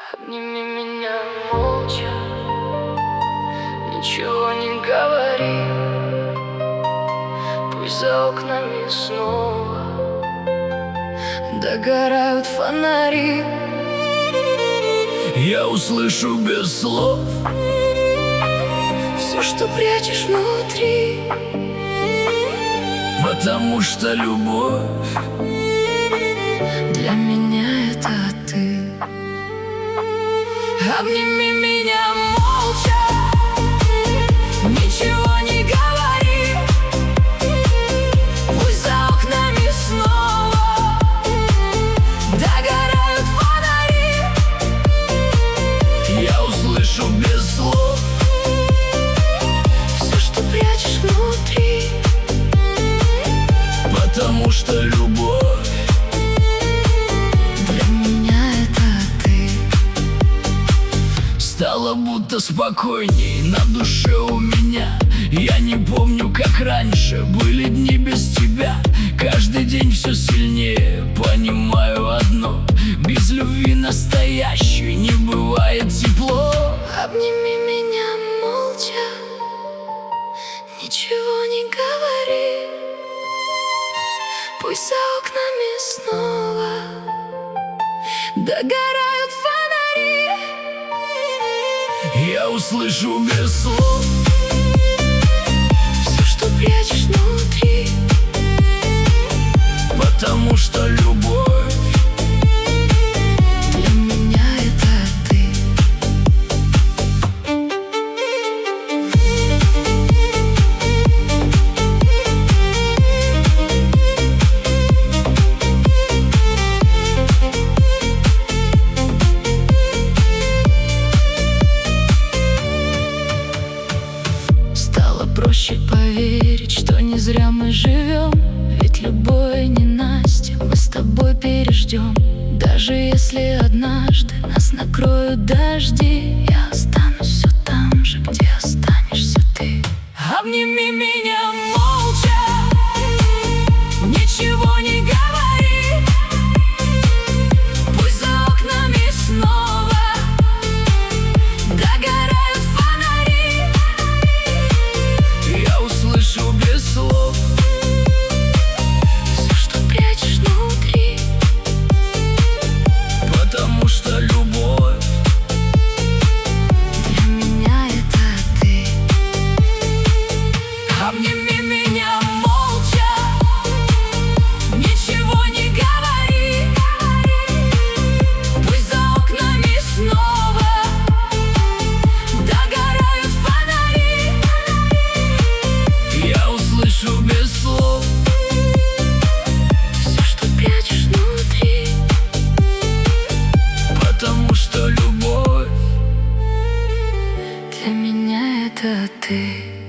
Обними меня молча, ничего не говори. Пусть за окнами снова догорают фонари. Я услышу без слов все, что прячешь внутри, потому что любовь для меня это ты. Обними меня молча, ничего не говори. Пусть за окнами снова догорают фонари. я услышу без слов все, что прячешь внутри, потому что любовь для меня это ты. стало будто спокойней на душе у меня. Я не помню, как раньше были дни без тебя. Каждый день все сильнее понимаю одно: без любви настоящей не бывает тепло. Обними меня молча, ничего не говори. Пусть за окнами снова догорают фонари. Я услышу без слов все, что прячешь внутри, потому что любовь для меня это ты. Стало проще поверить, что не зря мы живем. Ведь любое ненастье мы с тобой переждем. Даже если однажды нас накроют дожди, я останусь все там же, где останешься ты. Обними меня молча, ничего не говори. Пусть за окнами снова догорают фонари. я услышу без слов все, что прячешь внутри, потому что любовь для меня это ты. обними Меня молча, ничего не говори. Пусть за окнами снова догорают фонари. я услышу без слов все, что прячешь внутри, потому что любовь для меня это ты.